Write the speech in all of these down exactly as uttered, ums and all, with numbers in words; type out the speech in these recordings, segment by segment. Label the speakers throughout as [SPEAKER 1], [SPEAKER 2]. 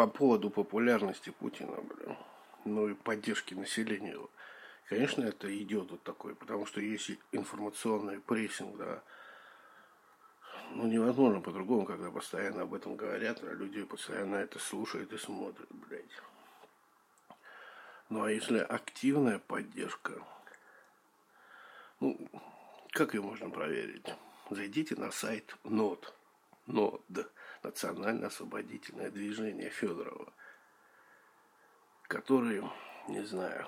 [SPEAKER 1] по поводу популярности Путина, блин, ну и поддержки населения его. Конечно, это идет вот такой, потому что есть информационный прессинг, да. Ну, невозможно по-другому, когда постоянно об этом говорят, а люди постоянно это слушают и смотрят, блядь. Ну, а если активная поддержка, ну, как ее можно проверить? Зайдите на сайт НОД, НОД, Национальное освободительное движение Федорова, который, не знаю,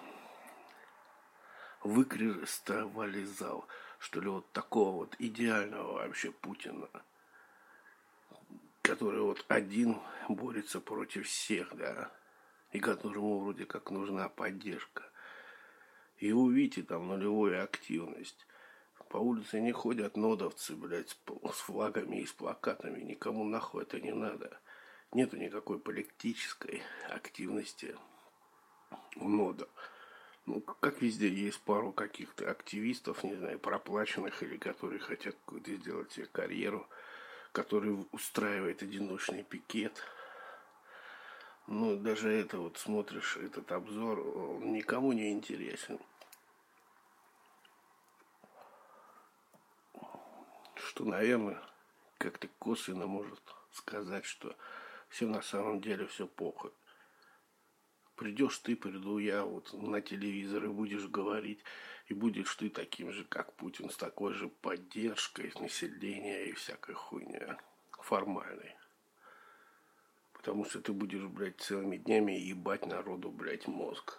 [SPEAKER 1] выкристаллизовал, что ли, вот такого вот идеального вообще Путина, который вот один борется против всех, да, и которому вроде как нужна поддержка. И увидите там нулевую активность. По улице не ходят нодовцы, блядь, с флагами и с плакатами. Никому нахуй это не надо. Нету никакой политической активности у нода. Ну, как везде, есть пару каких-то активистов, не знаю, проплаченных или которые хотят какую-то сделать себе карьеру, который устраивает одиночный пикет. Ну, даже это вот смотришь, этот обзор, он никому не интересен. Что, наверное, как-то косвенно может сказать, что все на самом деле все плохо. Придешь ты, приду я вот на телевизор и будешь говорить, и будешь ты таким же, как Путин, с такой же поддержкой населения и всякой хуйня формальной. Потому что ты будешь, блядь, целыми днями ебать народу, блядь, мозг.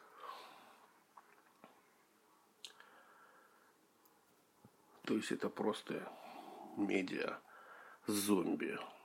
[SPEAKER 1] То есть это просто медиа зомби.